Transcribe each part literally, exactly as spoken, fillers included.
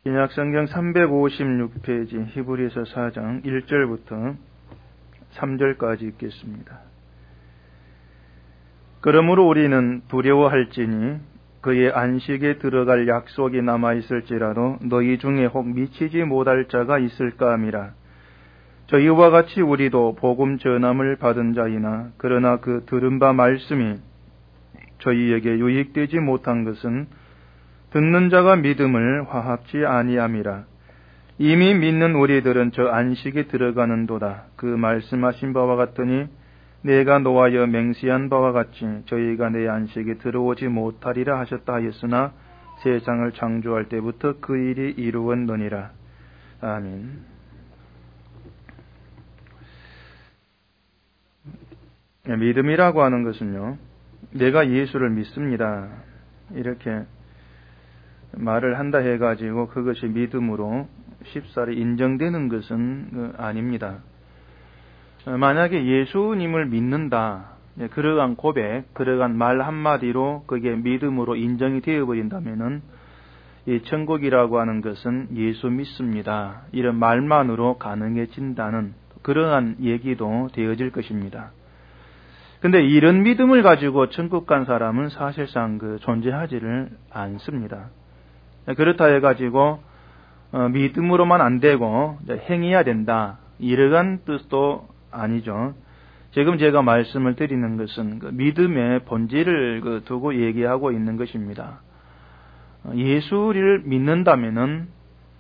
신약성경 삼백오십육 페이지 히브리서 사 장 일 절부터 삼 절까지 읽겠습니다. 그러므로 우리는 두려워할지니 그의 안식에 들어갈 약속이 남아있을지라도 너희 중에 혹 미치지 못할 자가 있을까 함이라. 저희와 같이 우리도 복음 전함을 받은 자이나 그러나 그 들은 바 말씀이 저희에게 유익되지 못한 것은 듣는 자가 믿음을 화합지 아니함이라. 이미 믿는 우리들은 저 안식에 들어가는도다. 그 말씀하신 바와 같으니 내가 노하여 맹세한 바와 같이 저희가 내 안식에 들어오지 못하리라 하셨다 하였으나 세상을 창조할 때부터 그 일이 이루었느니라. 아멘. 믿음이라고 하는 것은요, 내가 예수를 믿습니다, 이렇게 말을 한다 해가지고 그것이 믿음으로 쉽사리 인정되는 것은 아닙니다. 만약에 예수님을 믿는다, 그러한 고백, 그러한 말 한마디로 그게 믿음으로 인정이 되어버린다면은 이 천국이라고 하는 것은 예수 믿습니다, 이런 말만으로 가능해진다는 그러한 얘기도 되어질 것입니다. 근데 이런 믿음을 가지고 천국 간 사람은 사실상 그 존재하지를 않습니다. 그렇다 해가지고 어, 믿음으로만 안 되고 행해야 된다, 이러한 뜻도 아니죠. 지금 제가 말씀을 드리는 것은 그 믿음의 본질을 그 두고 얘기하고 있는 것입니다. 예수를 믿는다면은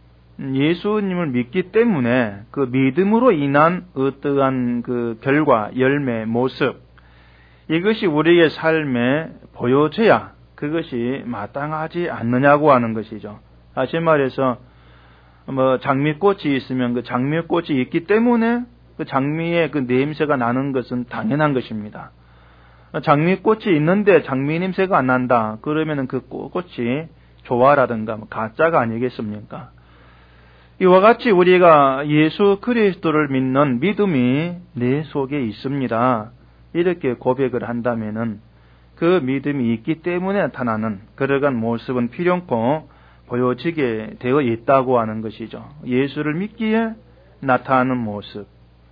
예수님을 믿기 때문에 그 믿음으로 인한 어떠한 그 결과, 열매, 모습, 이것이 우리의 삶에 보여져야 그것이 마땅하지 않느냐고 하는 것이죠. 다시 말해서 뭐 장미꽃이 있으면 그 장미꽃이 있기 때문에 그 장미의 그 냄새가 나는 것은 당연한 것입니다. 장미꽃이 있는데 장미 냄새가 안 난다, 그러면은 그 꽃이 조화라든가 가짜가 아니겠습니까? 이와 같이 우리가 예수 그리스도를 믿는 믿음이 내 속에 있습니다, 이렇게 고백을 한다면은 그 믿음이 있기 때문에 나타나는 그러한 모습은 필연코 보여지게 되어 있다고 하는 것이죠. 예수를 믿기에 나타나는 모습.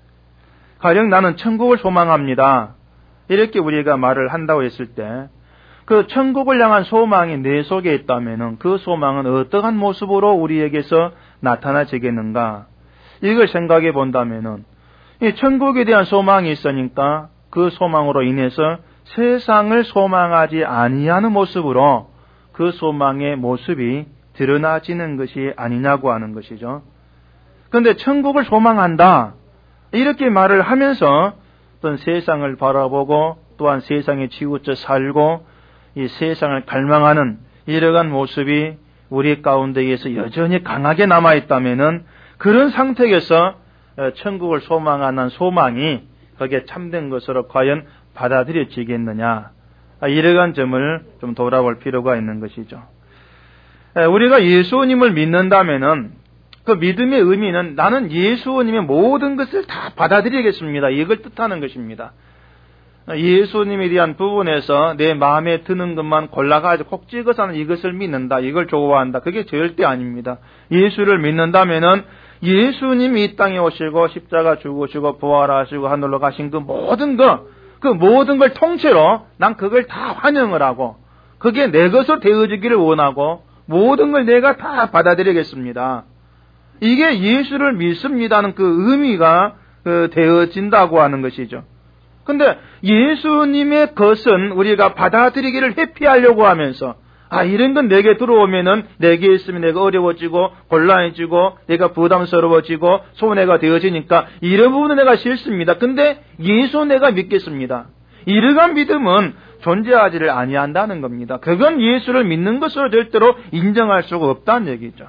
가령 나는 천국을 소망합니다, 이렇게 우리가 말을 한다고 했을 때 그 천국을 향한 소망이 내 속에 있다면은 그 소망은 어떠한 모습으로 우리에게서 나타나지겠는가? 이걸 생각해 본다면은 이 천국에 대한 소망이 있으니까 그 소망으로 인해서 세상을 소망하지 아니하는 모습으로 그 소망의 모습이 드러나지는 것이 아니냐고 하는 것이죠. 그런데 천국을 소망한다, 이렇게 말을 하면서 어떤 세상을 바라보고 또한 세상에 치우쳐 살고 이 세상을 갈망하는 이러한 모습이 우리 가운데에서 여전히 강하게 남아있다면은 그런 상태에서 천국을 소망하는 소망이 거기에 참된 것으로 과연 받아들여지겠느냐, 이러한 점을 좀 돌아볼 필요가 있는 것이죠. 우리가 예수님을 믿는다면은 그 믿음의 의미는 나는 예수님의 모든 것을 다 받아들이겠습니다, 이걸 뜻하는 것입니다. 예수님에 대한 부분에서 내 마음에 드는 것만 골라가지고 콕 찍어서는 이것을 믿는다, 이걸 좋아한다, 그게 절대 아닙니다. 예수를 믿는다면은 예수님이 이 땅에 오시고 십자가 죽으시고 부활하시고 하늘로 가신 그 모든 것, 그 모든 걸 통째로 난 그걸 다 환영을 하고 그게 내 것으로 되어지기를 원하고 모든 걸 내가 다 받아들이겠습니다. 이게 예수를 믿습니다는 그 의미가 그 되어진다고 하는 것이죠. 근데 예수님의 것은 우리가 받아들이기를 회피하려고 하면서 아, 이런 건 내게 들어오면은 내게 있으면 내가 어려워지고 곤란해지고 내가 부담스러워지고 손해가 되어지니까 이런 부분은 내가 싫습니다. 근데 예수 내가 믿겠습니다, 이러한 믿음은 존재하지를 아니한다는 겁니다. 그건 예수를 믿는 것으로 절대로 인정할 수가 없다는 얘기죠.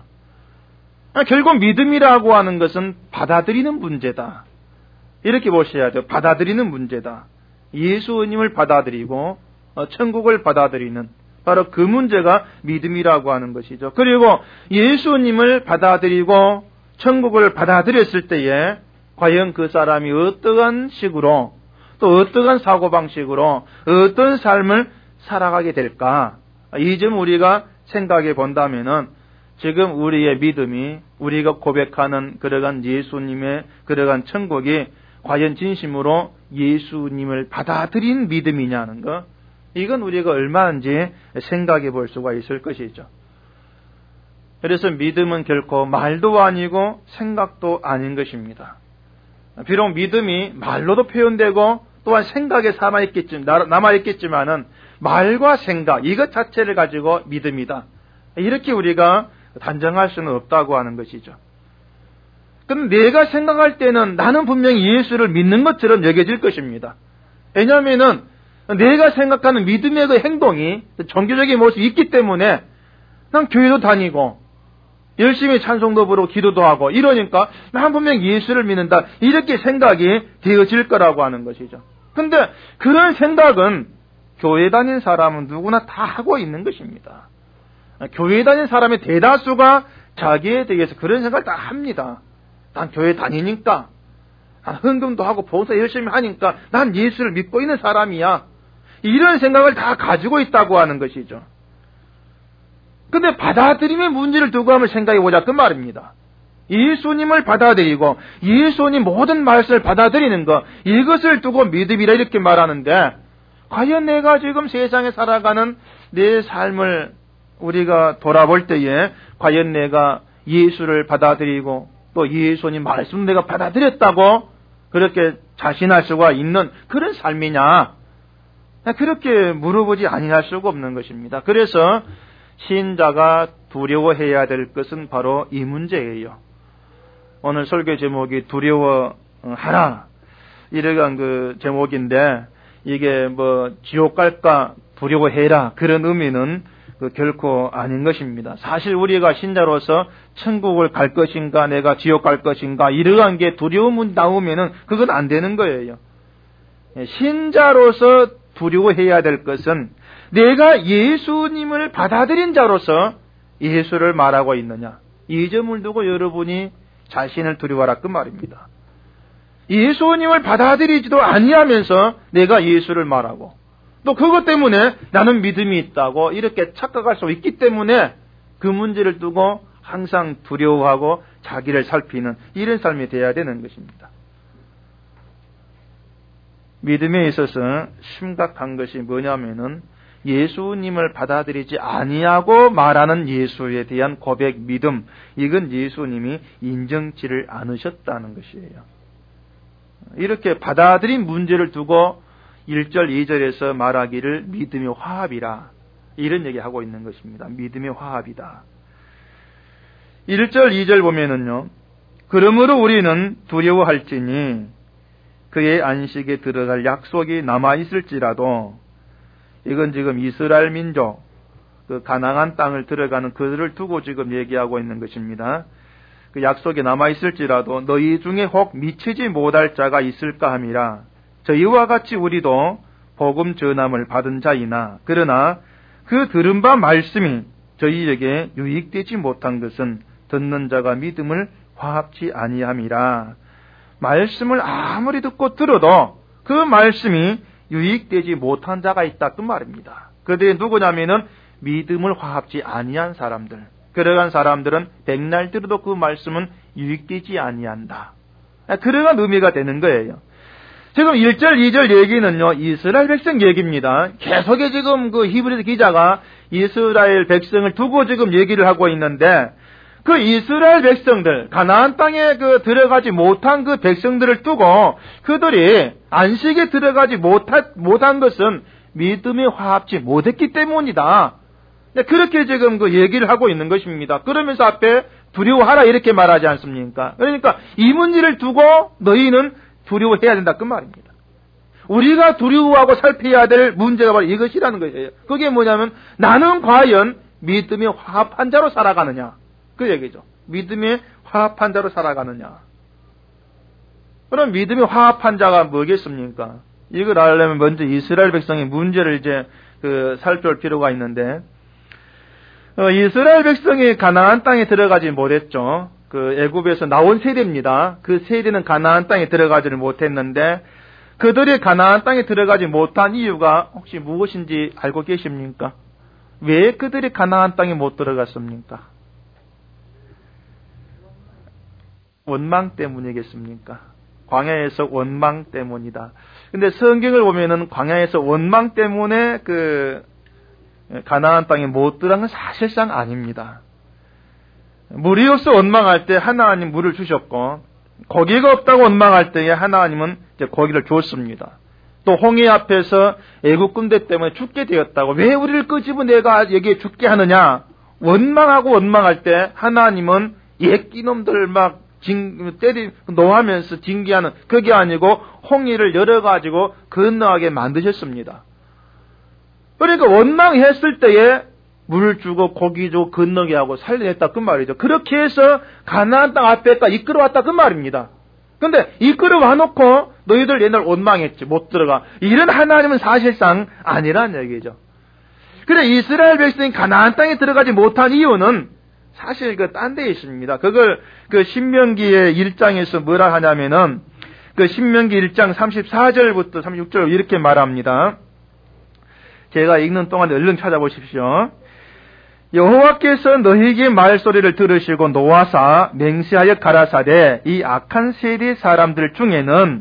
결국 믿음이라고 하는 것은 받아들이는 문제다, 이렇게 보셔야죠. 받아들이는 문제다. 예수님을 받아들이고 천국을 받아들이는 바로 그 문제가 믿음이라고 하는 것이죠. 그리고 예수님을 받아들이고 천국을 받아들였을 때에 과연 그 사람이 어떠한 식으로 또 어떠한 사고방식으로 어떤 삶을 살아가게 될까? 이 점 우리가 생각해 본다면은 지금 우리의 믿음이, 우리가 고백하는 그러한 예수님의 그러한 천국이 과연 진심으로 예수님을 받아들인 믿음이냐는 것, 이건 우리가 얼마인지 생각해 볼 수가 있을 것이죠. 그래서 믿음은 결코 말도 아니고 생각도 아닌 것입니다. 비록 믿음이 말로도 표현되고 또한 생각에 남아있겠지만은 말과 생각, 이것 자체를 가지고 믿음이다, 이렇게 우리가 단정할 수는 없다고 하는 것이죠. 그럼 내가 생각할 때는 나는 분명히 예수를 믿는 것처럼 여겨질 것입니다. 왜냐하면은 내가 생각하는 믿음의 그 행동이, 종교적인 모습이 있기 때문에 난 교회도 다니고 열심히 찬송도 부르고 기도도 하고 이러니까 난 분명히 예수를 믿는다, 이렇게 생각이 되어질 거라고 하는 것이죠. 근데 그런 생각은 교회 다닌 사람은 누구나 다 하고 있는 것입니다. 교회 다닌 사람의 대다수가 자기에 대해서 그런 생각을 다 합니다. 난 교회 다니니까, 난 헌금도 하고 봉사 열심히 하니까 난 예수를 믿고 있는 사람이야, 이런 생각을 다 가지고 있다고 하는 것이죠. 근데 받아들임의 문제를 두고 한번 생각해 보자 그 말입니다. 예수님을 받아들이고 예수님 모든 말씀을 받아들이는 것, 이것을 두고 믿음이라 이렇게 말하는데, 과연 내가 지금 세상에 살아가는 내 삶을 우리가 돌아볼 때에 과연 내가 예수를 받아들이고 또 예수님 말씀 내가 받아들였다고 그렇게 자신할 수가 있는 그런 삶이냐, 그렇게 물어보지 아니할 수가 없는 것입니다. 그래서 신자가 두려워해야 될 것은 바로 이 문제예요. 오늘 설교 제목이 두려워하라, 이러한 그 제목인데, 이게 뭐 지옥 갈까 두려워해라, 그런 의미는 그 결코 아닌 것입니다. 사실 우리가 신자로서 천국을 갈 것인가 내가 지옥 갈 것인가 이러한 게 두려움이 나오면은 그건 안 되는 거예요. 신자로서 두려워해야 될 것은 내가 예수님을 받아들인 자로서 예수를 말하고 있느냐, 이 점을 두고 여러분이 자신을 두려워하라 그 말입니다. 예수님을 받아들이지도 아니하면서 내가 예수를 말하고 또 그것 때문에 나는 믿음이 있다고 이렇게 착각할 수 있기 때문에 그 문제를 두고 항상 두려워하고 자기를 살피는 이런 삶이 되어야 되는 것입니다. 믿음에 있어서 심각한 것이 뭐냐면은 예수님을 받아들이지 아니하고 말하는 예수에 대한 고백, 믿음, 이건 예수님이 인정치를 않으셨다는 것이에요. 이렇게 받아들인 문제를 두고 일 절 이 절에서 말하기를 믿음의 화합이라, 이런 얘기하고 있는 것입니다. 믿음의 화합이다. 일 절 이 절 보면은요, 그러므로 우리는 두려워할지니 그의 안식에 들어갈 약속이 남아있을지라도, 이건 지금 이스라엘 민족, 그 가나안 땅을 들어가는 그들을 두고 지금 얘기하고 있는 것입니다. 그 약속이 남아있을지라도 너희 중에 혹 미치지 못할 자가 있을까 함이라. 저희와 같이 우리도 복음 전함을 받은 자이나, 그러나 그 들은 바 말씀이 저희에게 유익되지 못한 것은 듣는 자가 믿음을 화합치 아니함이라. 말씀을 아무리 듣고 들어도 그 말씀이 유익되지 못한 자가 있다 그 말입니다. 그들이 누구냐면은 믿음을 화합지 아니한 사람들. 그러한 사람들은 백날 들어도 그 말씀은 유익되지 아니한다. 그러한 의미가 되는 거예요. 지금 일 절 이 절 얘기는요, 이스라엘 백성 얘기입니다. 계속해 지금 그 히브리서 기자가 이스라엘 백성을 두고 지금 얘기를 하고 있는데, 그 이스라엘 백성들, 가나안 땅에 그 들어가지 못한 그 백성들을 두고 그들이 안식에 들어가지 못한, 못한 것은 믿음에 화합지 못했기 때문이다. 그렇게 지금 그 얘기를 하고 있는 것입니다. 그러면서 앞에 두려워하라 이렇게 말하지 않습니까? 그러니까 이 문제를 두고 너희는 두려워해야 된다 그 말입니다. 우리가 두려워하고 살펴야 될 문제가 바로 이것이라는 것이에요. 그게 뭐냐면 나는 과연 믿음에 화합한 자로 살아가느냐, 그 얘기죠. 믿음에 화합한 자로 살아가느냐. 그럼 믿음에 화합한 자가 뭐겠습니까? 이걸 알려면 먼저 이스라엘 백성의 문제를 이제 그 살펴볼 필요가 있는데, 어, 이스라엘 백성이 가나안 땅에 들어가지 못했죠. 그 애굽에서 나온 세대입니다. 그 세대는 가나안 땅에 들어가지를 못했는데, 그들이 가나안 땅에 들어가지 못한 이유가 혹시 무엇인지 알고 계십니까? 왜 그들이 가나안 땅에 못 들어갔습니까? 원망 때문이겠습니까? 광야에서 원망 때문이다. 근데 성경을 보면은 광야에서 원망 때문에 그 가나안 땅에 못 들어간 건 사실상 아닙니다. 물이 없어 원망할 때 하나님 물을 주셨고, 고기가 없다고 원망할 때에 하나님은 이제 고기를 줬습니다. 또 홍해 앞에서 애국 군대 때문에 죽게 되었다고, 왜 우리를 끄집어 내가 여기에 죽게 하느냐? 원망하고 원망할 때 하나님은 옛기놈들 막 징, 때리, 노하면서 징계하는 그게 아니고 홍해를 열어가지고 건너가게 만드셨습니다. 그러니까 원망했을 때에 물 주고 고기 주고 건너게 하고 살려냈다 그 말이죠. 그렇게 해서 가나안 땅 앞에까지 이끌어왔다 그 말입니다. 근데 이끌어와 놓고 너희들 옛날 원망했지 못 들어가. 이런 하나님은 사실상 아니란 얘기죠. 그래 이스라엘 백성이 가나안 땅에 들어가지 못한 이유는 사실 그 딴 데 있습니다. 그걸 그 신명기의 일 장에서 뭐라 하냐면은 그 신명기 일 장 삼십사 절부터 삼십육 절 이렇게 말합니다. 제가 읽는 동안 얼른 찾아보십시오. 여호와께서 너희에게 말소리를 들으시고 노하사 맹세하여 가라사대 이 악한 세대 사람들 중에는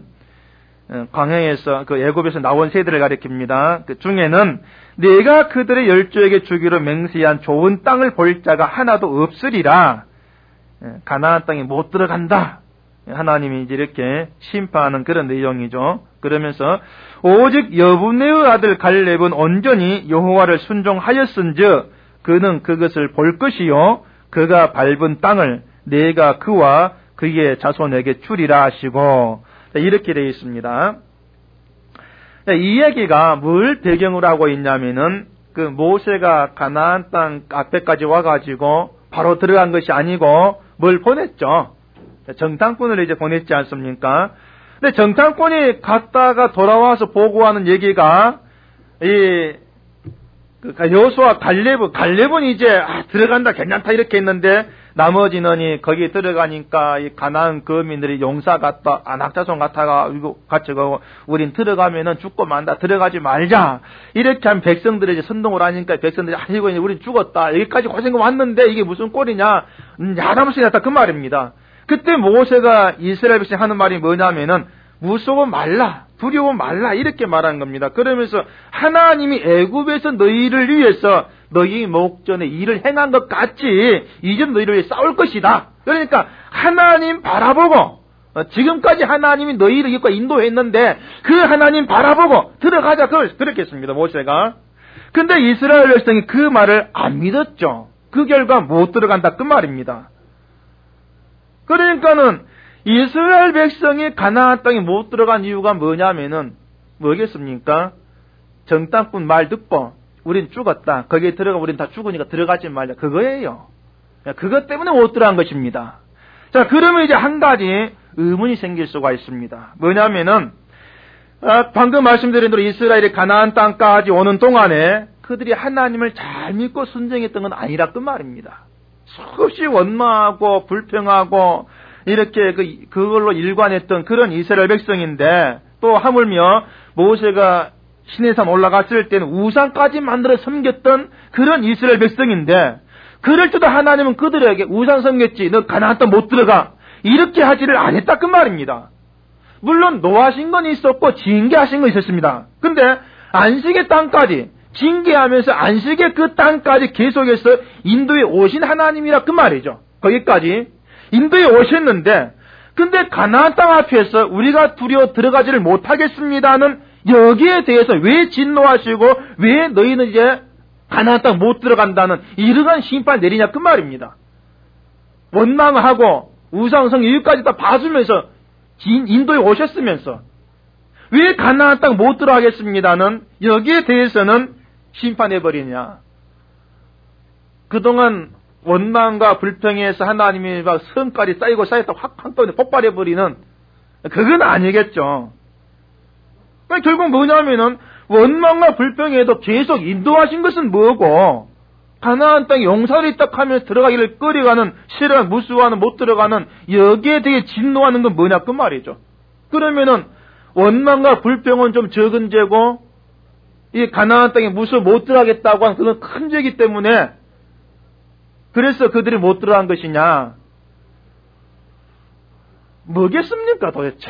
광야에서 그 애굽에서 나온 세대를 가리킵니다. 그 중에는 내가 그들의 열조에게 주기로 맹세한 좋은 땅을 볼 자가 하나도 없으리라. 가나안 땅에 못 들어간다. 하나님이 이제 이렇게 심판하는 그런 내용이죠. 그러면서 오직 여분네의 아들 갈렙은 온전히 여호와를 순종하였은즉 그는 그것을 볼 것이요 그가 밟은 땅을 내가 그와 그의 자손에게 주리라 하시고 이렇게 되어 있습니다. 이 얘기가 뭘 배경으로 하고 있냐면은 그 모세가 가나안 땅 앞에까지 와가지고 바로 들어간 것이 아니고 뭘 보냈죠. 정탐꾼을 이제 보냈지 않습니까? 근데 정탐꾼이 갔다가 돌아와서 보고하는 얘기가 이 여호수아 갈렙, 갈렙은 이제 아, 들어간다 괜찮다 이렇게 했는데 나머지는 이 거기 들어가니까 이 가나안 거민들이 용사 같다 안악자손 같아가 이거 같이 가고 우린 들어가면은 죽고 만다 들어가지 말자 이렇게 한 백성들이 이제 선동을 하니까 백성들이 아이고 이제 우린 죽었다 여기까지 고생 왔는데 이게 무슨 꼴이냐 음, 야담수이 났다 그 말입니다. 그때 모세가 이스라엘 백성 하는 말이 뭐냐면은 무서워 말라 두려워 말라 이렇게 말하는 겁니다. 그러면서 하나님이 애굽에서 너희를 위해서 너희 목전에 일을 행한 것 같이 이제 너희를 위해 싸울 것이다. 그러니까 하나님 바라보고 지금까지 하나님이 너희를 이끌고 인도했는데 그 하나님 바라보고 들어가자 그걸 그렇게 했습니다. 모세가. 근데 이스라엘 백성이 그 말을 안 믿었죠. 그 결과 못 들어간다 그 말입니다. 그러니까는 이스라엘 백성이 가나안 땅에 못 들어간 이유가 뭐냐면은 뭐겠습니까? 정탐꾼 말 듣고 우린 죽었다. 거기에 들어가 우린 다 죽으니까 들어가지 말자. 그거예요. 그것 때문에 못 들어간 것입니다. 자, 그러면 이제 한 가지 의문이 생길 수가 있습니다. 뭐냐면은 아, 방금 말씀드린 대로 이스라엘이 가나안 땅까지 오는 동안에 그들이 하나님을 잘 믿고 순종했던 건 아니라 그 말입니다. 수없이 원망하고 불평하고 이렇게 그, 그걸로 일관했던 그런 이스라엘 백성인데 또 하물며 모세가 시내산 올라갔을 때는 우상까지 만들어 섬겼던 그런 이스라엘 백성인데 그럴 때도 하나님은 그들에게 우상 섬겼지 너 가나안 땅 못 들어가 이렇게 하지를 안 했다 그 말입니다. 물론 노하신 건 있었고 징계하신 건 있었습니다. 근데 안식의 땅까지 징계하면서 안식의 그 땅까지 계속해서 인도에 오신 하나님이라 그 말이죠. 거기까지 인도에 오셨는데 근데 가나안 땅 앞에서 우리가 두려워 들어가지를 못하겠습니다는 여기에 대해서 왜 진노하시고 왜 너희는 이제 가나안 땅 못 들어간다는 이러한 심판 내리냐 그 말입니다. 원망하고 우상성 여기까지 다 봐주면서 인도에 오셨으면서 왜 가나안 땅 못 들어가겠습니다는 여기에 대해서는 심판해버리냐. 그동안 원망과 불평에서 하나님이 막 성깔이 쌓이고 쌓였다 확 한꺼번에 폭발해버리는 그건 아니겠죠. 그러니까 결국 뭐냐면은 원망과 불평에도 계속 인도하신 것은 뭐고 가나안 땅에 용사를 있다 하면서 들어가기를 꺼려가는 싫어하는 무수하는 못 들어가는 여기에 대해 진노하는 건 뭐냐 그 말이죠. 그러면은 원망과 불평은 좀 적은 죄고 이 가나안 땅에 무수 못 들어가겠다고 하는 그런 큰 죄이기 때문에 그래서 그들이 못 들어간 것이냐. 뭐겠습니까 도대체?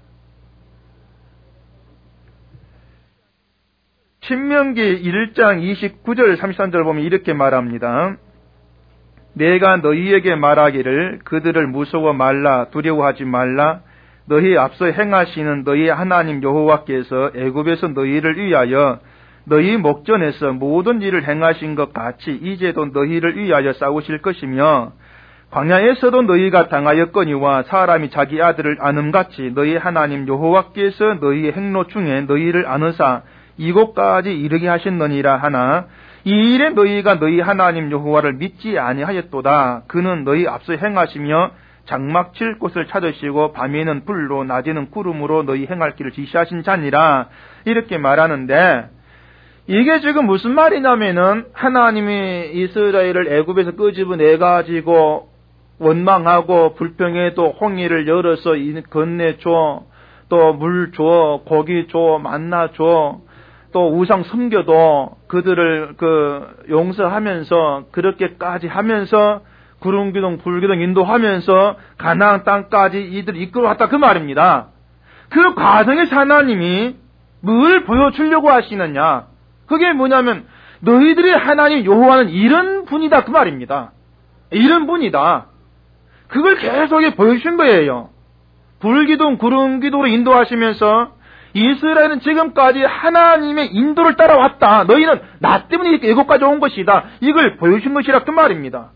신명기 일 장 이십구 절 삼십삼 절 보면 이렇게 말합니다. 내가 너희에게 말하기를 그들을 무서워 말라 두려워하지 말라 너희 앞서 행하시는 너희 하나님 여호와께서 애굽에서 너희를 위하여 너희 목전에서 모든 일을 행하신 것 같이 이제도 너희를 위하여 싸우실 것이며 광야에서도 너희가 당하였거니와 사람이 자기 아들을 아는같이 너희 하나님 여호와께서 너희의 행로 중에 너희를 아느사 이곳까지 이르게 하셨느니라 하나 이 일에 너희가 너희 하나님 여호와를 믿지 아니하였도다. 그는 너희 앞서 행하시며 장막 칠 곳을 찾으시고 밤에는 불로 낮에는 구름으로 너희 행할 길을 지시하신 자니라. 이렇게 말하는데 이게 지금 무슨 말이냐면은 하나님이 이스라엘을 애굽에서 끄집어내 가지고 원망하고 불평해도 홍해를 열어서 건네줘, 또 물 줘, 고기 줘, 만나 줘, 또 우상 섬겨도 그들을 그 용서하면서 그렇게까지 하면서 구름기둥 불기둥 인도하면서 가나안 땅까지 이들 이끌어왔다 그 말입니다. 그 과정에서 하나님이 뭘 보여주려고 하시느냐? 그게 뭐냐면 너희들의 하나님 여호와는 이런 분이다 그 말입니다. 이런 분이다. 그걸 계속 보여주신 거예요. 불기둥 구름기둥으로 인도하시면서 이스라엘은 지금까지 하나님의 인도를 따라왔다. 너희는 나 때문에 이렇게 애굽까지 온 것이다. 이걸 보여준 것이라 그 말입니다.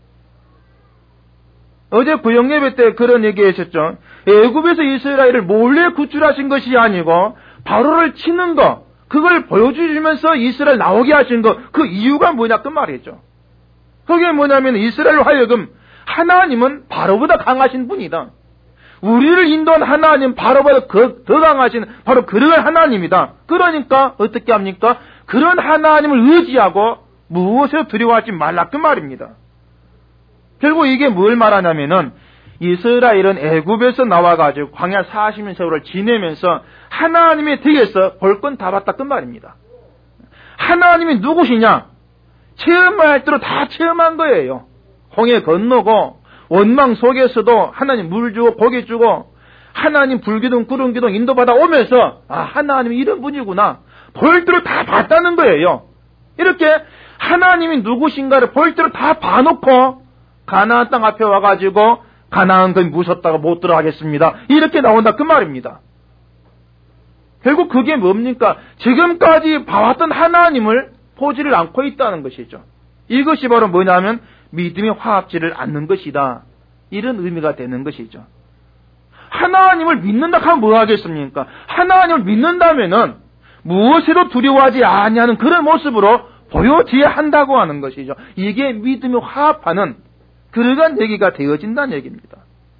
어제 구영예배 때 그런 얘기 하셨죠. 애굽에서 이스라엘을 몰래 구출하신 것이 아니고 바로를 치는 것, 그걸 보여주시면서 이스라엘 나오게 하신 것, 그 이유가 뭐냐 그 말이죠. 그게 뭐냐면 이스라엘 하여금 하나님은 바로보다 강하신 분이다. 우리를 인도한 하나님 바로보다 더 강하신 바로 그런 하나님이다. 그러니까 어떻게 합니까? 그런 하나님을 의지하고 무엇에도 두려워하지 말라 그 말입니다. 결국 이게 뭘 말하냐면은 이스라엘은 애굽에서 나와가지고 광야 사십 년 세월을 지내면서 하나님의 덕에서 볼 건 다 봤다 그 말입니다. 하나님이 누구시냐? 체험할 대로 다 체험한 거예요. 홍해 건너고 원망 속에서도 하나님 물 주고 고기 주고 하나님 불기둥 구름기둥 인도받아 오면서 아 하나님이 이런 분이구나 볼 대로 다 봤다는 거예요. 이렇게 하나님이 누구신가를 볼 대로 다 봐놓고 가나안 땅 앞에 와가지고 가나안 건 무섭다고 못 들어가겠습니다. 이렇게 나온다 그 말입니다. 결국 그게 뭡니까? 지금까지 봐왔던 하나님을 보지를 않고 있다는 것이죠. 이것이 바로 뭐냐면 믿음이 화합지를 않는 것이다. 이런 의미가 되는 것이죠. 하나님을 믿는다 하면 뭐 하겠습니까? 하나님을 믿는다면은 무엇에도 두려워하지 아니하는 그런 모습으로 보여져야 한다고 하는 것이죠. 이게 믿음이 화합하는 그러한 얘기가 되어진다는 얘기입니다.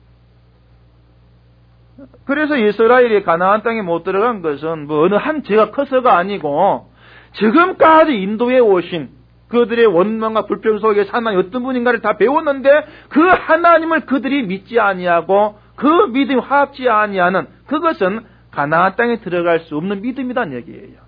그래서 이스라엘이 가나안 땅에 못 들어간 것은 뭐 어느 한 죄가 커서가 아니고 지금까지 인도해 오신 그들의 원망과 불평 속에 하나님 어떤 분인가를 다 배웠는데 그 하나님을 그들이 믿지 아니하고 그 믿음이 화합지 아니하는 그것은 가나안 땅에 들어갈 수 없는 믿음이란 얘기예요.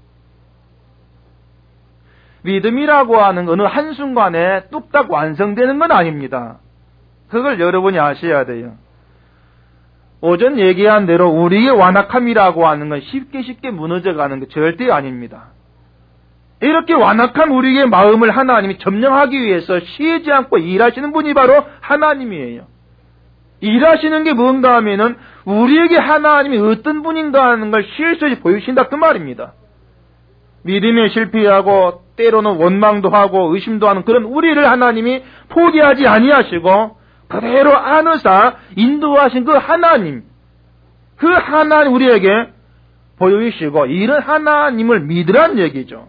믿음이라고 하는 어느 한순간에 뚝딱 완성되는 건 아닙니다. 그걸 여러분이 아셔야 돼요. 오전 얘기한 대로 우리의 완악함이라고 하는 건 쉽게 쉽게 무너져가는 게 절대 아닙니다. 이렇게 완악한 우리의 마음을 하나님이 점령하기 위해서 쉬지 않고 일하시는 분이 바로 하나님이에요. 일하시는 게 뭔가 하면은 우리에게 하나님이 어떤 분인가 하는 걸 실수히 보여주신다 그 말입니다. 믿음에 실패하고 때로는 원망도 하고 의심도 하는 그런 우리를 하나님이 포기하지 아니하시고 그대로 안으사 인도하신 그 하나님, 그 하나님 우리에게 보여주시고 이런 하나님을 믿으란 얘기죠.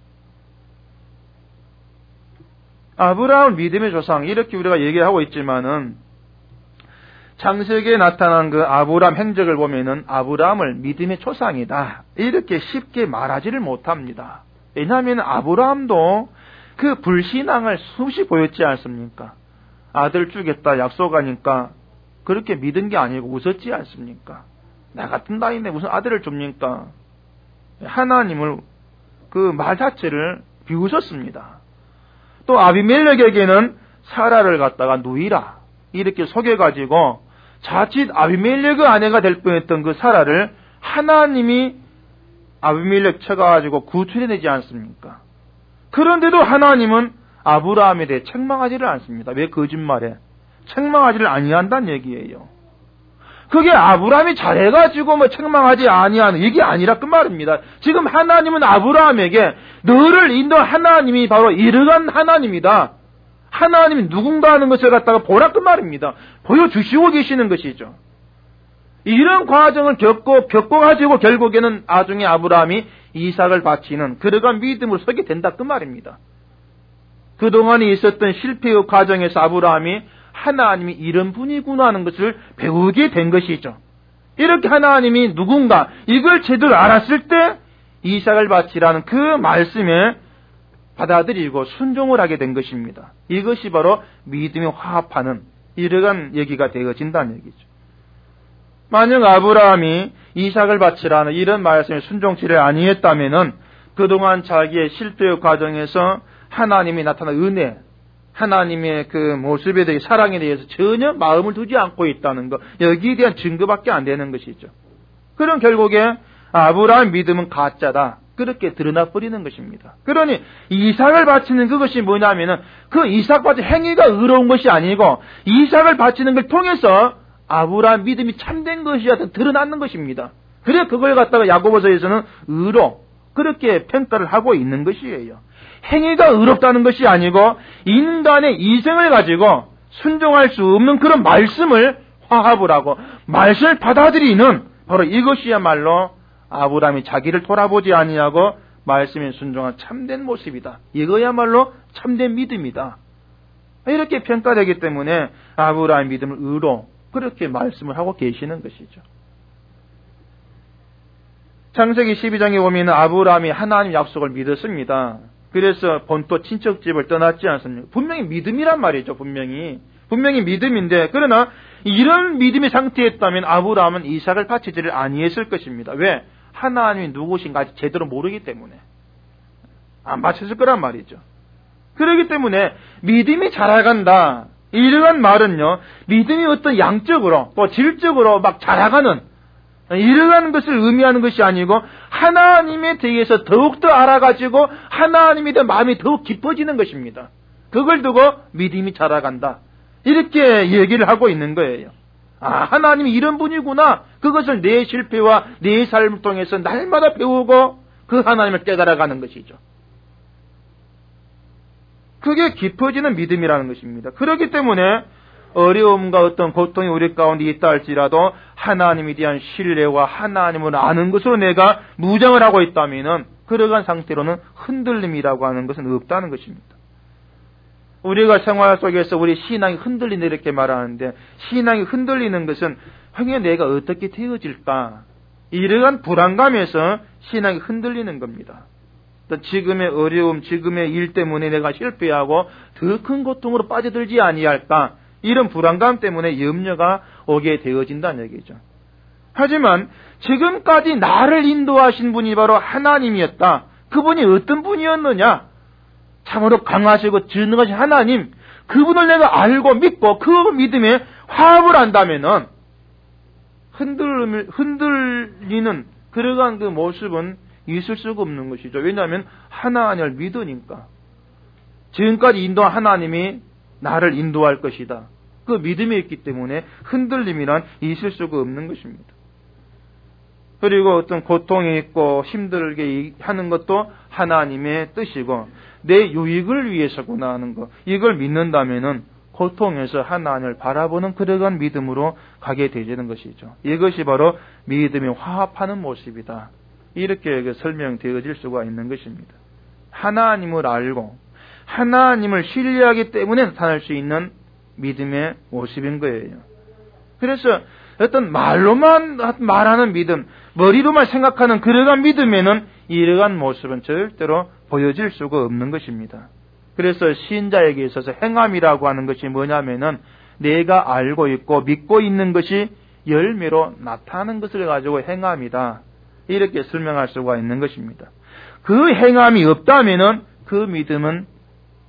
아브라함 믿음의 조상 이렇게 우리가 얘기하고 있지만은 창세기에 나타난 그 아브라함 행적을 보면은 아브라함을 믿음의 조상이다 이렇게 쉽게 말하지를 못합니다. 왜냐하면 아브라함도 그 불신앙을 수없이 보였지 않습니까? 아들 주겠다 약속하니까 그렇게 믿은 게 아니고 웃었지 않습니까? 나 같은 나이인데 무슨 아들을 줍니까? 하나님을 그 말 자체를 비웃었습니다. 또 아비멜렉에게는 사라를 갖다가 누이라 이렇게 속여가지고 자칫 아비멜렉의 아내가 될 뻔했던 그 사라를 하나님이 아비멜렉 쳐가지고 구출해내지 않습니까? 그런데도 하나님은 아브라함에 대해 책망하지를 않습니다. 왜 거짓말해? 책망하지를 아니한다는 얘기예요. 그게 아브라함이 잘해가지고 뭐 책망하지 아니하는 이게 아니라 그 말입니다. 지금 하나님은 아브라함에게 너를 인도한 하나님이 바로 이르간 하나님이다. 하나님이 누군가 하는 것을 갖다가 보라 그 말입니다. 보여주시고 계시는 것이죠. 이런 과정을 겪고 겪어가지고 결국에는 나중에 아브라함이 이삭을 바치는 그러한 믿음으로 서게 된다 그 말입니다. 그동안에 있었던 실패의 과정에서 아브라함이 하나님이 이런 분이구나 하는 것을 배우게 된 것이죠. 이렇게 하나님이 누군가 이걸 제대로 알았을 때 이삭을 바치라는 그 말씀에 받아들이고 순종을 하게 된 것입니다. 이것이 바로 믿음이 화합하는 이러한 얘기가 되어진다는 얘기죠. 만약 아브라함이 이삭을 바치라는 이런 말씀에 순종치를 아니했다면은 그동안 자기의 실패의 과정에서 하나님이 나타난 은혜, 하나님의 그 모습에 대해 사랑에 대해서 전혀 마음을 두지 않고 있다는 것, 여기에 대한 증거밖에 안 되는 것이죠. 그럼 결국에 아브라함 믿음은 가짜다. 그렇게 드러나 버리는 것입니다. 그러니 이삭을 바치는 그것이 뭐냐면은 그 이삭 바치 행위가 의로운 것이 아니고 이삭을 바치는 걸 통해서 아브라함 믿음이 참된 것이야 드러나는 것입니다. 그래 그걸 갖다가 야고보서에서는 의로 그렇게 평가를 하고 있는 것이에요. 행위가 의롭다는 것이 아니고 인간의 이성을 가지고 순종할 수 없는 그런 말씀을 화합을 하고 말씀을 받아들이는 바로 이것이야말로 아브라함이 자기를 돌아보지 아니하고 말씀에 순종한 참된 모습이다. 이거야말로 참된 믿음이다. 이렇게 평가되기 때문에 아브라함의 믿음을 의로 그렇게 말씀을 하고 계시는 것이죠. 창세기 십이 장에 보면 아브라함이 하나님 약속을 믿었습니다. 그래서 본토 친척집을 떠났지 않습니까? 분명히 믿음이란 말이죠. 분명히. 분명히 믿음인데 그러나 이런 믿음의 상태였다면 아브라함은 이삭을 바치지를 아니했을 것입니다. 왜? 하나님이 누구신가 아직 제대로 모르기 때문에. 안 바쳤을 거란 말이죠. 그렇기 때문에 믿음이 자라간다. 이러한 말은요. 믿음이 어떤 양적으로 또 질적으로 막 자라가는 이러한 것을 의미하는 것이 아니고 하나님에 대해서 더욱더 알아가지고 하나님에 대한 마음이 더욱 깊어지는 것입니다. 그걸 두고 믿음이 자라간다. 이렇게 얘기를 하고 있는 거예요. 아, 하나님이 이런 분이구나. 그것을 내 실패와 내 삶을 통해서 날마다 배우고 그 하나님을 깨달아가는 것이죠. 그게 깊어지는 믿음이라는 것입니다. 그렇기 때문에 어려움과 어떤 고통이 우리 가운데 있다 할지라도 하나님에 대한 신뢰와 하나님을 아는 것으로 내가 무장을 하고 있다면 그러한 상태로는 흔들림이라고 하는 것은 없다는 것입니다. 우리가 생활 속에서 우리 신앙이 흔들린다 이렇게 말하는데 신앙이 흔들리는 것은 형에 내가 어떻게 되어질까 이러한 불안감에서 신앙이 흔들리는 겁니다. 지금의 어려움, 지금의 일 때문에 내가 실패하고 더 큰 고통으로 빠져들지 아니할까 이런 불안감 때문에 염려가 오게 되어진다는 얘기죠. 하지만 지금까지 나를 인도하신 분이 바로 하나님이었다. 그분이 어떤 분이었느냐? 참으로 강하시고 전능하신 하나님, 그분을 내가 알고 믿고 그 믿음에 화합을 한다면은 흔들, 흔들리는 그러한 그 모습은 있을 수가 없는 것이죠. 왜냐하면 하나님을 믿으니까. 지금까지 인도한 하나님이 나를 인도할 것이다. 그 믿음이 있기 때문에 흔들림이란 있을 수가 없는 것입니다. 그리고 어떤 고통이 있고 힘들게 하는 것도 하나님의 뜻이고 내 유익을 위해서구나 하는 것. 이걸 믿는다면은 고통에서 하나님을 바라보는 그러한 믿음으로 가게 되는 것이죠. 이것이 바로 믿음이 화합하는 모습이다. 이렇게 설명되어질 수가 있는 것입니다. 하나님을 알고 하나님을 신뢰하기 때문에 나타날 수 있는 믿음의 모습인 거예요. 그래서 어떤 말로만 말하는 믿음, 머리로만 생각하는 그러한 믿음에는 이러한 모습은 절대로 보여질 수가 없는 것입니다. 그래서 신자에게 있어서 행함이라고 하는 것이 뭐냐면은 내가 알고 있고 믿고 있는 것이 열매로 나타나는 것을 가지고 행함이다. 이렇게 설명할 수가 있는 것입니다. 그 행함이 없다면은 그 믿음은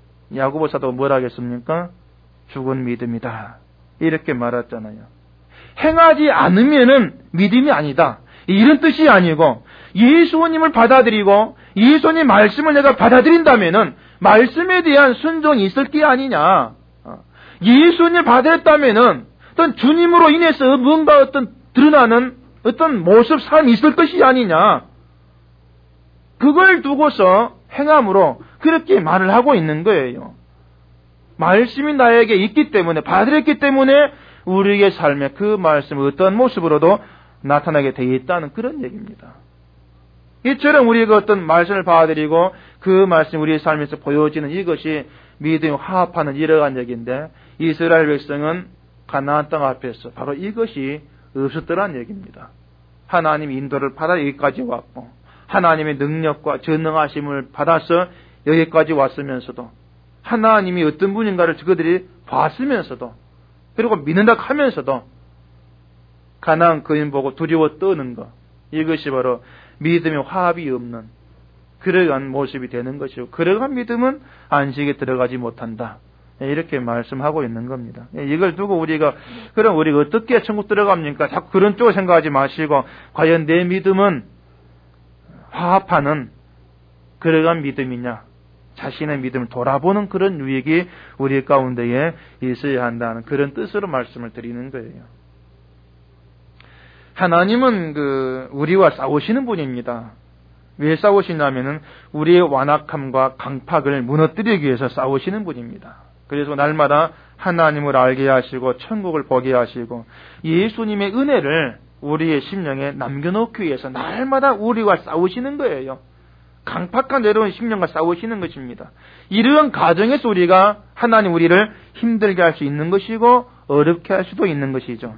야고보사도 뭐라 하겠습니까? 죽은 믿음이다. 이렇게 말했잖아요. 행하지 않으면은 믿음이 아니다. 이런 뜻이 아니고 예수님을 받아들이고 예수님 말씀을 내가 받아들인다면은 말씀에 대한 순종이 있을 게 아니냐. 예수님을 받아들였다면은 어떤 주님으로 인해서 뭔가 어떤 드러나는 어떤 모습, 삶이 있을 것이 아니냐. 그걸 두고서 행함으로 그렇게 말을 하고 있는 거예요. 말씀이 나에게 있기 때문에, 받아들였기 때문에 우리의 삶에 그 말씀이 어떤 모습으로도 나타나게 되어 있다는 그런 얘기입니다. 이처럼 우리가 어떤 말씀을 받아들이고 그 말씀이 우리의 삶에서 보여지는 이것이 믿음이 화합하는 이러한 얘기인데, 이스라엘 백성은 가나안 땅 앞에서 바로 이것이 없었더란 얘기입니다. 하나님의 인도를 받아 여기까지 왔고 하나님의 능력과 전능하심을 받아서 여기까지 왔으면서도 하나님이 어떤 분인가를 그들이 봤으면서도 그리고 믿는다 하면서도 가나안 거인 보고 두려워 떠는 것, 이것이 바로 믿음의 화합이 없는 그러한 모습이 되는 것이고, 그러한 믿음은 안식에 들어가지 못한다. 이렇게 말씀하고 있는 겁니다. 이걸 두고 우리가 그럼 우리가 어떻게 천국 들어갑니까? 자꾸 그런 쪽을 생각하지 마시고 과연 내 믿음은 화합하는 그러한 믿음이냐, 자신의 믿음을 돌아보는 그런 유익이 우리 가운데에 있어야 한다는 그런 뜻으로 말씀을 드리는 거예요. 하나님은 그 우리와 싸우시는 분입니다. 왜 싸우시냐면은 우리의 완악함과 강팍을 무너뜨리기 위해서 싸우시는 분입니다. 그래서 날마다 하나님을 알게 하시고 천국을 보게 하시고 예수님의 은혜를 우리의 심령에 남겨놓기 위해서 날마다 우리와 싸우시는 거예요. 강팍한 외로운 심령과 싸우시는 것입니다. 이런 과정에서 우리가 하나님 우리를 힘들게 할 수 있는 것이고 어렵게 할 수도 있는 것이죠.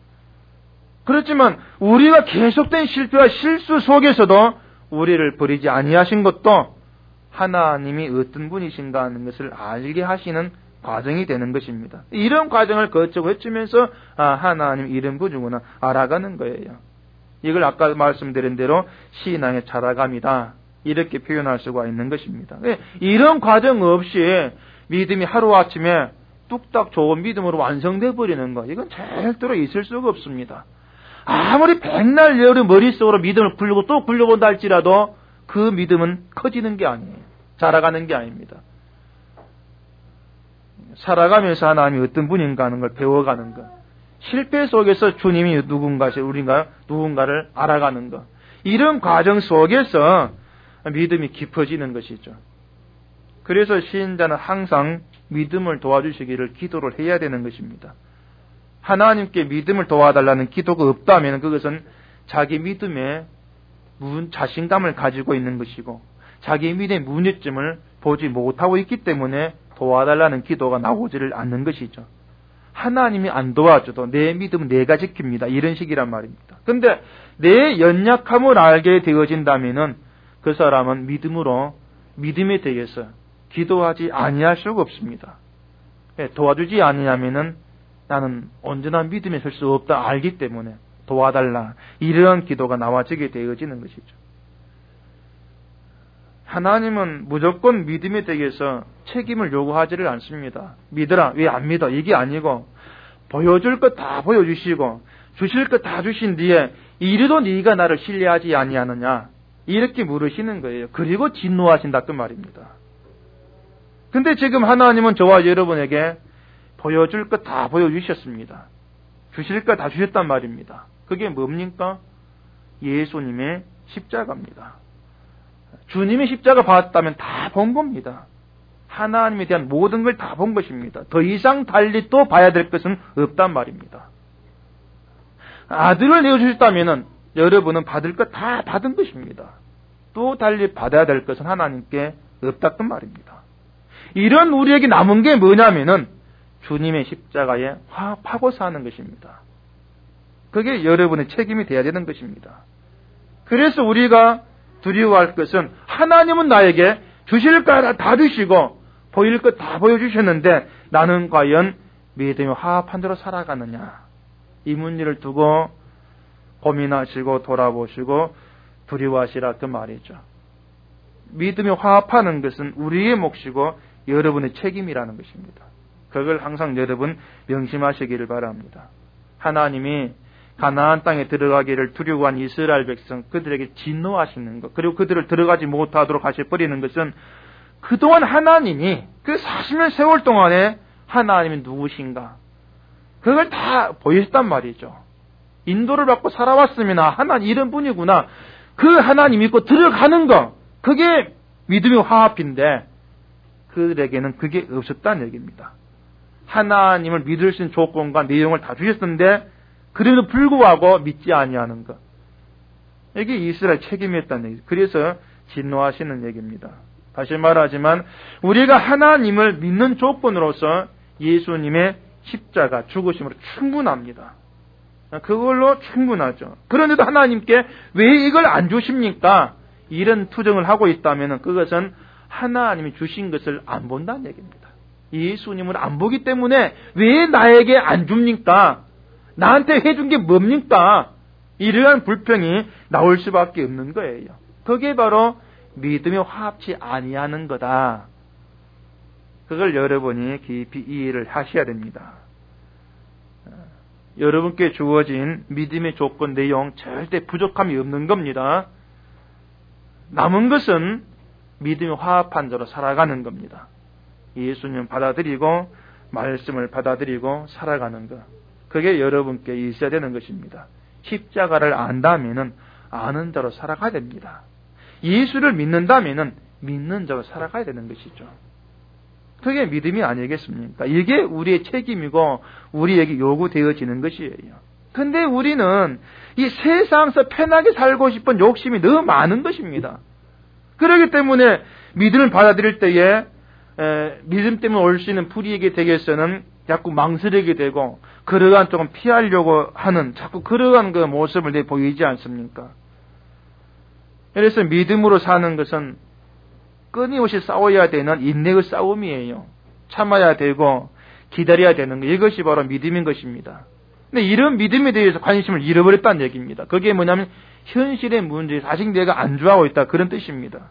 그렇지만 우리가 계속된 실패와 실수 속에서도 우리를 버리지 아니하신 것도 하나님이 어떤 분이신가 하는 것을 알게 하시는 과정이 되는 것입니다. 이런 과정을 거쳐 거치면서 아, 하나님 이런 분이구나 알아가는 거예요. 이걸 아까 말씀드린 대로 신앙의 자라감이다, 이렇게 표현할 수가 있는 것입니다. 이런 과정 없이 믿음이 하루아침에 뚝딱 좋은 믿음으로 완성되어 버리는 거, 이건 절대로 있을 수가 없습니다. 아무리 백날 여름 머릿속으로 믿음을 굴리고 또 굴려본다 할지라도 그 믿음은 커지는 게 아니에요. 자라가는 게 아닙니다. 살아가면서 하나님이 어떤 분인가 하는 걸 배워가는 것, 실패 속에서 주님이 누군가, 우리가 누군가를 알아가는 것, 이런 과정 속에서 믿음이 깊어지는 것이죠. 그래서 신자는 항상 믿음을 도와주시기를 기도를 해야 되는 것입니다. 하나님께 믿음을 도와달라는 기도가 없다면 그것은 자기 믿음에 자신감을 가지고 있는 것이고 자기 믿음의 문제점을 보지 못하고 있기 때문에 도와달라는 기도가 나오지를 않는 것이죠. 하나님이 안 도와줘도 내 믿음은 내가 지킵니다, 이런 식이란 말입니다. 그런데 내 연약함을 알게 되어진다면은 그 사람은 믿음으로 믿음에 대해서 기도하지 아니할 수가 없습니다. 도와주지 아니하면은 나는 온전한 믿음에 설 수 없다 알기 때문에 도와달라, 이러한 기도가 나와지게 되어지는 것이죠. 하나님은 무조건 믿음에 대해서 책임을 요구하지를 않습니다. 믿어라, 왜 안 믿어, 이게 아니고 보여줄 것 다 보여주시고 주실 것 다 주신 뒤에 이래도 네가 나를 신뢰하지 아니하느냐, 이렇게 물으시는 거예요. 그리고 진노하신다 그 말입니다. 근데 지금 하나님은 저와 여러분에게 보여줄 것 다 보여주셨습니다. 주실 것 다 주셨단 말입니다. 그게 뭡니까? 예수님의 십자가입니다. 주님이 십자가 받았다면 다 본 겁니다. 하나님에 대한 모든 걸 다 본 것입니다. 더 이상 달리 또 봐야 될 것은 없단 말입니다. 아들을 내어주셨다면 여러분은 받을 것 다 받은 것입니다. 또 달리 받아야 될 것은 하나님께 없다던 말입니다. 이런 우리에게 남은 게 뭐냐면은 주님의 십자가에 화합하고 사는 것입니다. 그게 여러분의 책임이 되어야 되는 것입니다. 그래서 우리가 두려워할 것은 하나님은 나에게 주실 것 다 주시고 보일 것 다 보여주셨는데 나는 과연 믿음이 화합한 대로 살아가느냐, 이 문제를 두고 고민하시고 돌아보시고 두려워하시라 그 말이죠. 믿음이 화합하는 것은 우리의 몫이고 여러분의 책임이라는 것입니다. 그걸 항상 여러분 명심하시기를 바랍니다. 하나님이 가나안 땅에 들어가기를 두려워한 이스라엘 백성, 그들에게 진노하시는 것, 그리고 그들을 들어가지 못하도록 하셔버리는 것은 그동안 하나님이 그 사십 년 세월 동안에 하나님이 누구신가, 그걸 다 보이셨단 말이죠. 인도를 받고 살아왔으면 하나님 이런 분이구나, 그 하나님 믿고 들어가는 것, 그게 믿음의 화합인데 그들에게는 그게 없었다는 얘기입니다. 하나님을 믿을 수 있는 조건과 내용을 다 주셨는데 그럼에도 불구하고 믿지 아니하는 것, 이게 이스라엘 책임이었다는 얘기죠. 그래서 진노하시는 얘기입니다. 다시 말하지만 우리가 하나님을 믿는 조건으로서 예수님의 십자가 죽으심으로 충분합니다. 그걸로 충분하죠. 그런데도 하나님께 왜 이걸 안 주십니까? 이런 투정을 하고 있다면 그것은 하나님이 주신 것을 안 본다는 얘기입니다. 예수님을 안 보기 때문에 왜 나에게 안 줍니까? 나한테 해준 게 뭡니까? 이러한 불평이 나올 수밖에 없는 거예요. 그게 바로 믿음이 화합치 아니하는 거다. 그걸 여러분이 깊이 이해를 하셔야 됩니다. 여러분께 주어진 믿음의 조건 내용 절대 부족함이 없는 겁니다. 남은 것은 믿음이 화합한 자로 살아가는 겁니다. 예수님 받아들이고 말씀을 받아들이고 살아가는 것, 그게 여러분께 있어야 되는 것입니다. 십자가를 안다면은 아는 자로 살아가야 됩니다. 예수를 믿는다면은 믿는 자로 살아가야 되는 것이죠. 그게 믿음이 아니겠습니까? 이게 우리의 책임이고 우리에게 요구되어지는 것이에요. 근데 우리는 이 세상에서 편하게 살고 싶은 욕심이 너무 많은 것입니다. 그렇기 때문에 믿음을 받아들일 때에 에, 믿음 때문에 올 수 있는 불이익에 대해서는 자꾸 망설이게 되고 그러한 조금 피하려고 하는 자꾸 그러한 그 모습을 내 보이지 않습니까? 그래서 믿음으로 사는 것은 끊임없이 싸워야 되는 인내의 싸움이에요. 참아야 되고 기다려야 되는 것, 이것이 바로 믿음인 것입니다. 근데 이런 믿음에 대해서 관심을 잃어버렸다는 얘기입니다. 그게 뭐냐면 현실의 문제, 아직 내가 안주하고 있다, 그런 뜻입니다.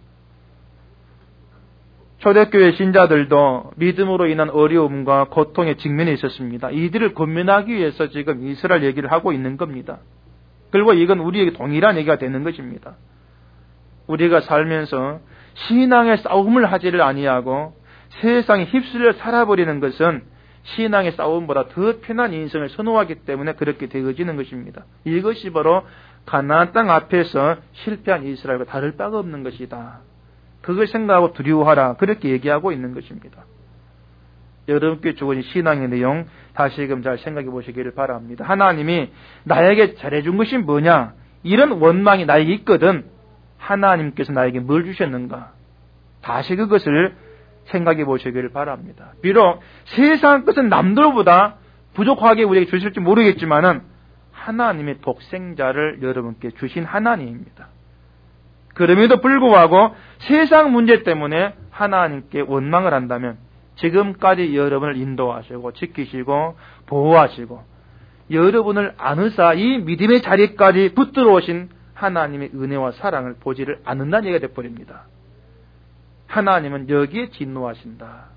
초대교회 신자들도 믿음으로 인한 어려움과 고통에 직면해 있었습니다. 이들을 권면하기 위해서 지금 이스라엘 얘기를 하고 있는 겁니다. 그리고 이건 우리에게 동일한 얘기가 되는 것입니다. 우리가 살면서 신앙의 싸움을 하지를 아니하고 세상에 휩쓸려 살아버리는 것은 신앙의 싸움보다 더 편한 인생을 선호하기 때문에 그렇게 되어지는 것입니다. 이것이 바로 가나안 땅 앞에서 실패한 이스라엘과 다를 바가 없는 것이다. 그걸 생각하고 두려워하라, 그렇게 얘기하고 있는 것입니다. 여러분께 주어진 신앙의 내용 다시금 잘 생각해 보시기를 바랍니다. 하나님이 나에게 잘해준 것이 뭐냐, 이런 원망이 나에게 있거든 하나님께서 나에게 뭘 주셨는가, 다시 그것을 생각해 보시기를 바랍니다. 비록 세상 것은 남들보다 부족하게 우리에게 주실지 모르겠지만은 하나님의 독생자를 여러분께 주신 하나님입니다. 그럼에도 불구하고 세상 문제 때문에 하나님께 원망을 한다면 지금까지 여러분을 인도하시고 지키시고 보호하시고 여러분을 안으사 이 믿음의 자리까지 붙들어 오신 하나님의 은혜와 사랑을 보지를 않는다는 얘기가 되어버립니다. 하나님은 여기에 진노하신다.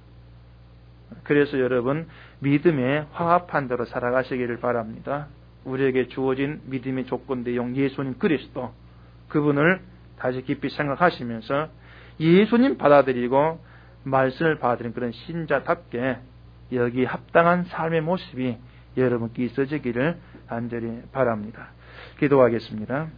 그래서 여러분 믿음에 화합한 대로 살아가시기를 바랍니다. 우리에게 주어진 믿음의 조건 내용, 예수님 그리스도, 그분을 다시 깊이 생각하시면서 예수님 받아들이고 말씀을 받아들인 그런 신자답게 여기 합당한 삶의 모습이 여러분께 있어지기를 간절히 바랍니다. 기도하겠습니다.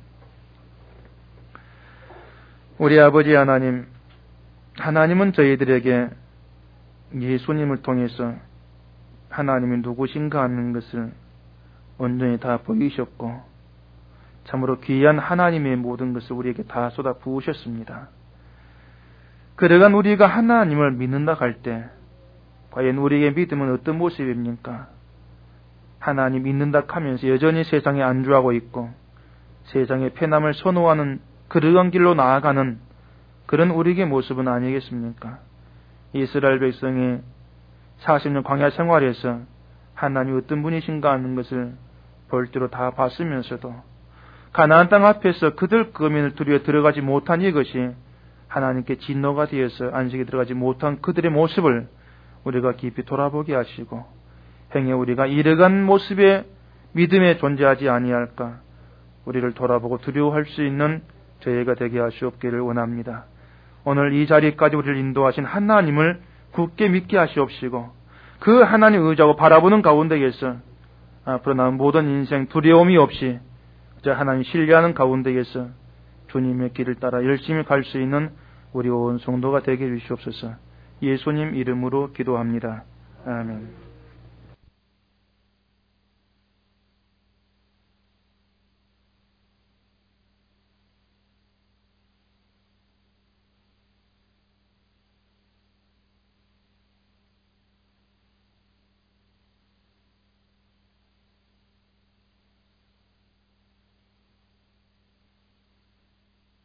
우리 아버지 하나님, 하나님은 저희들에게 예수님을 통해서 하나님이 누구신가 하는 것을 온전히 다 보이셨고 참으로 귀한 하나님의 모든 것을 우리에게 다 쏟아 부으셨습니다. 그러간 우리가 하나님을 믿는다 할 때 과연 우리의 믿음은 어떤 모습입니까? 하나님 믿는다 하면서 여전히 세상에 안주하고 있고 세상의 편함을 선호하는 그러한 길로 나아가는 그런 우리의 모습은 아니겠습니까? 이스라엘 백성이 사십 년 광야 생활에서 하나님이 어떤 분이신가 하는 것을 볼대로 다 봤으면서도 가나안 땅 앞에서 그들 거민을 두려워 들어가지 못한 이것이 하나님께 진노가 되어서 안식에 들어가지 못한 그들의 모습을 우리가 깊이 돌아보게 하시고 행여 우리가 이러한 모습에 믿음에 존재하지 아니할까? 우리를 돌아보고 두려워할 수 있는 저희가 되게 하시옵기를 원합니다. 오늘 이 자리까지 우리를 인도하신 하나님을 굳게 믿게 하시옵시고 그 하나님 의지하고 바라보는 가운데에서 앞으로 남은 모든 인생 두려움이 없이 하나님 신뢰하는 가운데에서 주님의 길을 따라 열심히 갈 수 있는 우리 온 성도가 되게 해주시옵소서. 예수님 이름으로 기도합니다. 아멘.